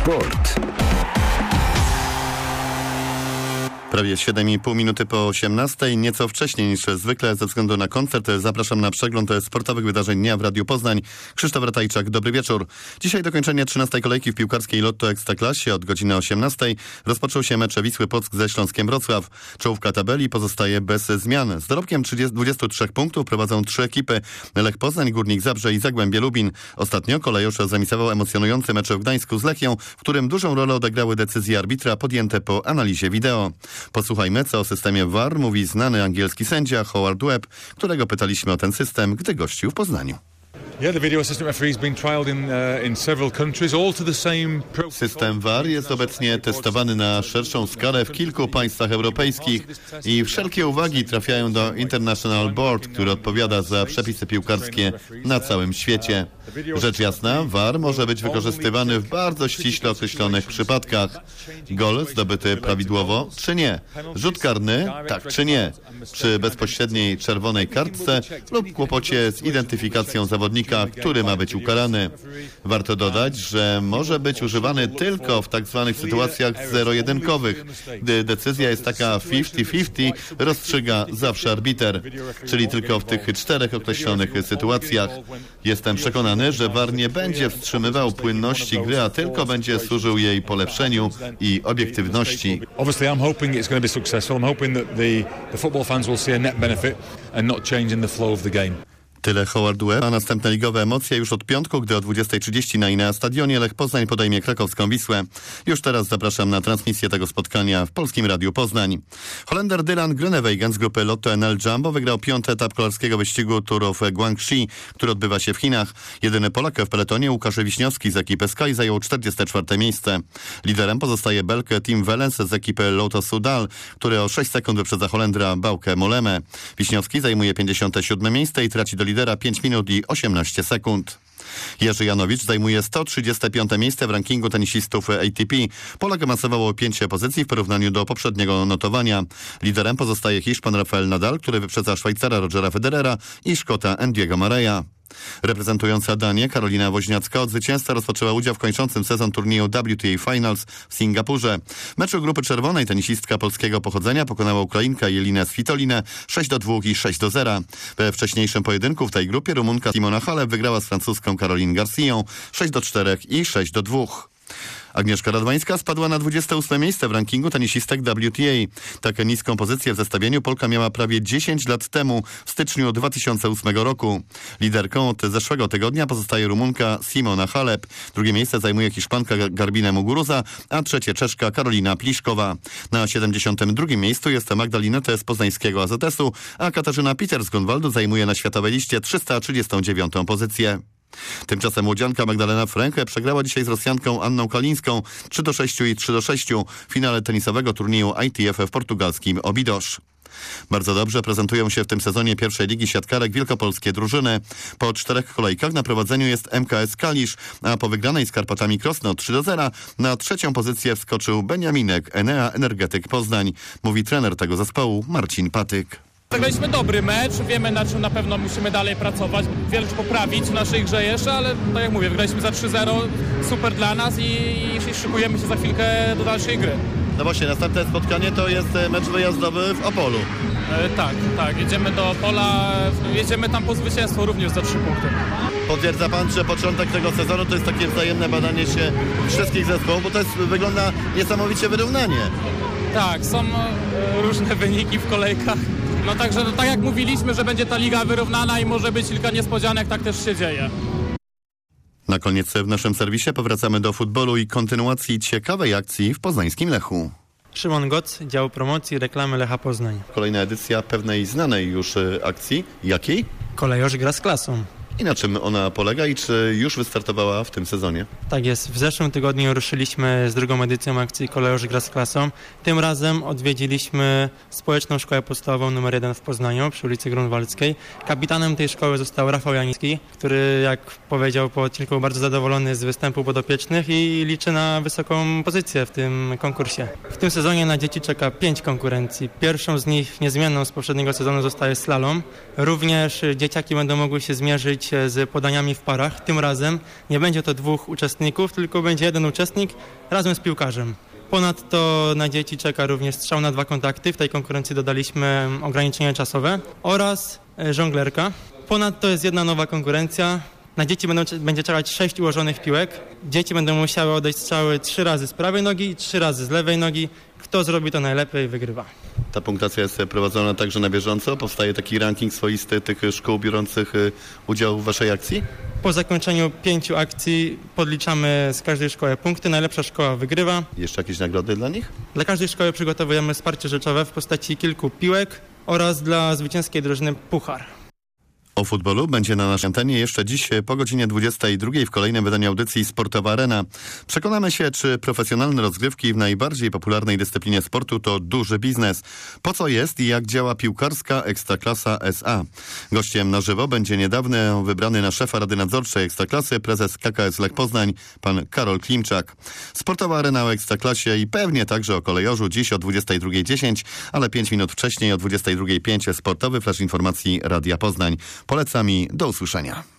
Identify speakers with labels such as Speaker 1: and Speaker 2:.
Speaker 1: Sport.
Speaker 2: Prawie 7,5 minuty po 18, nieco wcześniej niż zwykle ze względu na koncert. Zapraszam na przegląd sportowych wydarzeń dnia w Radiu Poznań. Krzysztof Ratajczak, dobry wieczór. Dzisiaj dokończenie 13. kolejki w piłkarskiej Lotto Ekstraklasie. Od godziny 18 rozpoczął się mecz Wisły Płock ze Śląskiem Wrocław. Czołówka tabeli pozostaje bez zmian. Z dorobkiem 23 punktów prowadzą 3 ekipy: Lech Poznań, Górnik Zabrze i Zagłębie Lubin. Ostatnio Kolejorz zamisował emocjonujący mecz w Gdańsku z Lechią, w którym dużą rolę odegrały decyzje arbitra podjęte po analizie wideo. Posłuchajmy, co o systemie VAR mówi znany angielski sędzia Howard Webb, którego pytaliśmy o ten system, gdy gościł w Poznaniu. System VAR jest obecnie testowany na szerszą skalę w kilku państwach europejskich i wszelkie uwagi trafiają do International Board, który odpowiada za przepisy piłkarskie na całym świecie. Rzecz jasna, VAR może być wykorzystywany w bardzo ściśle określonych przypadkach. Gol zdobyty prawidłowo, czy nie? Rzut karny, tak czy nie? Przy bezpośredniej czerwonej kartce lub kłopocie z identyfikacją zawodnika, który ma być ukarany. Warto dodać, że może być używany tylko w tak zwanych sytuacjach zero-jedynkowych. Gdy decyzja jest taka 50-50, rozstrzyga zawsze arbiter, czyli tylko w tych 4 określonych sytuacjach. Jestem przekonany, że VAR nie będzie wstrzymywał płynności gry, a tylko będzie służył jej polepszeniu i obiektywności.
Speaker 3: Obviously I'm hoping it's going to be successful. I'm hoping that the football fans will see a net benefit and not change in the flow of the game.
Speaker 2: Tyle Howard Webb, a następne ligowe emocje już od piątku, gdy o 20:30 na Inea Stadionie Lech Poznań podejmie krakowską Wisłę. Już teraz zapraszam na transmisję tego spotkania w Polskim Radiu Poznań. Holender Dylan Groenewegen z grupy Lotto NL Jumbo wygrał 5. etap kolarskiego wyścigu Tour of Guangxi, który odbywa się w Chinach. Jedyny Polak w peletonie, Łukasz Wiśniowski z ekipy Sky, zajął 44. miejsce. Liderem pozostaje Belg Tim Wellens z ekipy Lotto Soudal, który o 6 sekund wyprzedza Holendra Bauke Mollema. Wiśniowski zajmuje 57. miejsce i traci do lidera 5 minut i 18 sekund. Jerzy Janowicz zajmuje 135. miejsce w rankingu tenisistów ATP. Polak awansował o 5 pozycji w porównaniu do poprzedniego notowania. Liderem pozostaje Hiszpan Rafael Nadal, który wyprzedza Szwajcara Rogera Federera i Szkota Andy'ego Murraya. Reprezentująca Danię Karolina Woźniacka od zwycięstwa rozpoczęła udział w kończącym sezon turnieju WTA Finals w Singapurze. W meczu grupy czerwonej tenisistka polskiego pochodzenia pokonała Ukrainkę Jelinę Svitolinę 6-2 i 6-0. We wcześniejszym pojedynku w tej grupie Rumunka Simona Halep wygrała z francuską Caroline Garcją 6-4 i 6-2. Agnieszka Radwańska spadła na 28. miejsce w rankingu tenisistek WTA. Tak niską pozycję w zestawieniu Polka miała prawie 10 lat temu, w styczniu 2008 roku. Liderką od zeszłego tygodnia pozostaje Rumunka Simona Halep. Drugie miejsce zajmuje Hiszpanka Garbine Muguruza, a trzecie Czeszka Karolina Pliszkowa. Na 72. miejscu jest Magdalena T. z poznańskiego AZS-u, a Katarzyna Peter z Grunwaldu zajmuje na światowej liście 339. pozycję. Tymczasem młodzianka Magdalena Fręche przegrała dzisiaj z Rosjanką Anną Kalińską 3-6 i 3-6 w finale tenisowego turnieju ITF w portugalskim Óbidos. Bardzo dobrze prezentują się w tym sezonie pierwszej ligi siatkarek wielkopolskie drużyny. Po 4 kolejkach na prowadzeniu jest MKS Kalisz, a po wygranej z Karpatami Krosno 3-0 na 3. pozycję wskoczył Beniaminek Enea Energetyk Poznań, mówi trener tego zespołu Marcin Patyk.
Speaker 4: Zagraliśmy dobry mecz, wiemy na czym na pewno musimy dalej pracować, wiele rzeczy poprawić w naszej grze jeszcze, ale tak jak mówię, wygraliśmy za 3-0, super dla nas i szykujemy się za chwilkę do dalszej gry.
Speaker 2: No właśnie, następne spotkanie to jest mecz wyjazdowy w Opolu.
Speaker 4: Tak, jedziemy do Opola, jedziemy tam po zwycięstwo również za 3 punkty.
Speaker 2: Potwierdza pan, że początek tego sezonu to jest takie wzajemne badanie się wszystkich zespołów, bo to wygląda niesamowicie wyrównanie.
Speaker 4: Tak, są różne wyniki w kolejkach. No także tak jak mówiliśmy, że będzie ta liga wyrównana i może być kilka niespodzianek, tak też się dzieje.
Speaker 2: Na koniec w naszym serwisie powracamy do futbolu i kontynuacji ciekawej akcji w poznańskim Lechu.
Speaker 5: Szymon Goc, dział promocji i reklamy Lecha Poznań.
Speaker 2: Kolejna edycja pewnej znanej już akcji. Jakiej?
Speaker 5: Kolejorz gra z klasą.
Speaker 2: I na czym ona polega i czy już wystartowała w tym sezonie?
Speaker 5: Tak jest. W zeszłym tygodniu ruszyliśmy z drugą edycją akcji Kolejorz gra z klasą. Tym razem odwiedziliśmy Społeczną Szkołę Podstawową nr 1 w Poznaniu przy ulicy Grunwaldzkiej. Kapitanem tej szkoły został Rafał Janicki, który, jak powiedział po odcinku, był bardzo zadowolony z występu podopiecznych i liczy na wysoką pozycję w tym konkursie. W tym sezonie na dzieci czeka 5 konkurencji. Pierwszą z nich niezmienną z poprzedniego sezonu zostaje slalom. Również dzieciaki będą mogły się zmierzyć się z podaniami w parach. Tym razem nie będzie to 2 uczestników, tylko będzie 1 uczestnik razem z piłkarzem. Ponadto na dzieci czeka również strzał na 2 kontakty. W tej konkurencji dodaliśmy ograniczenia czasowe oraz żonglerka. Ponadto jest jedna nowa konkurencja. Na dzieci będzie czekać 6 ułożonych piłek. Dzieci będą musiały oddać strzały 3 razy z prawej nogi i 3 razy z lewej nogi. Kto zrobi to najlepiej, wygrywa.
Speaker 2: Ta punktacja jest prowadzona także na bieżąco? Powstaje taki ranking swoisty tych szkół biorących udział w waszej akcji?
Speaker 5: Po zakończeniu 5 akcji podliczamy z każdej szkoły punkty. Najlepsza szkoła wygrywa.
Speaker 2: Jeszcze jakieś nagrody dla nich?
Speaker 5: Dla każdej szkoły przygotowujemy wsparcie rzeczowe w postaci kilku piłek oraz dla zwycięskiej drużyny puchar.
Speaker 2: O futbolu będzie na naszej antenie jeszcze dziś po godzinie 22 w kolejnym wydaniu audycji Sportowa Arena. Przekonamy się, czy profesjonalne rozgrywki w najbardziej popularnej dyscyplinie sportu to duży biznes. Po co jest i jak działa piłkarska Ekstraklasa S.A. Gościem na żywo będzie niedawno wybrany na szefa Rady Nadzorczej Ekstraklasy prezes KKS Lech Poznań, pan Karol Klimczak. Sportowa Arena o Ekstraklasie i pewnie także o kolejorzu dziś o 22:10, ale 5 minut wcześniej o 22:05 sportowy flash informacji Radia Poznań. Polecam i do usłyszenia.